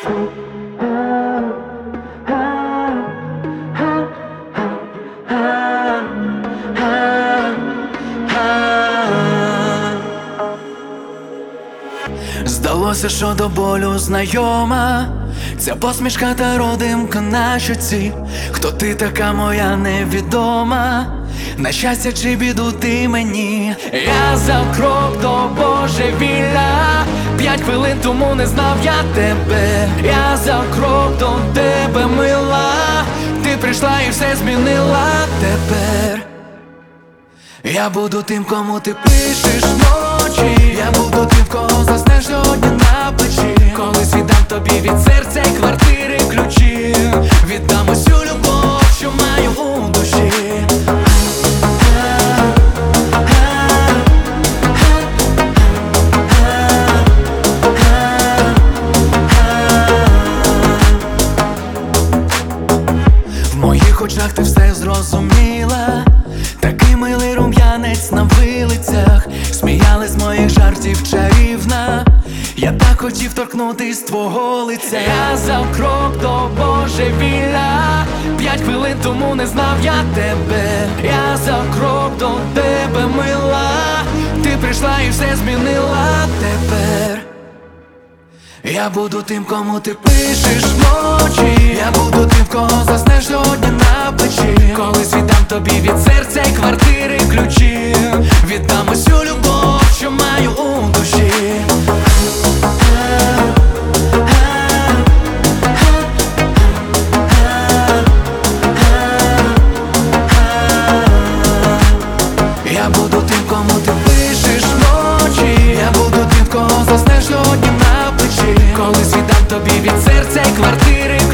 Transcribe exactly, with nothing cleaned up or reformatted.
Здалося, що до болю знайома ця посмішка та родимка на щоці. Хто ти така моя невідома? На щастя чи біду ти мені? Я за крок до божевілля, п'ять хвилин тому не знав я тебе. Я за крок до тебе, мила, ти прийшла і все змінила тепер. Я буду тим, кому ти пишеш ночі. Я буду тим, кого заснеш сьогодні на плечі. Колись віддам тобі від серця й квартири ключі. Віддам усю любов, що маю у душі. В моїх очах ти все зрозуміла. Такий милий рум'янець на вилицях, сміяли з моїх жартів чарівна. Я так хотів торкнутись твого лиця. Я за крок до божевілля, п'ять хвилин тому не знав я тебе. Я за крок до тебе, мила, ти прийшла і все змінила тепер. Я буду тим, кому ти пишеш ночі. Я буду тим, кого заснеш сьогодні на плечі. Колись віддам тобі від серця й квартири ключі. Віддам усю любов, що маю у душі. Я буду тим, кому ти пишеш ночі. Я буду тим, кого заснеш сьогодні на плечі. Колись віддам тобі від серця й квартири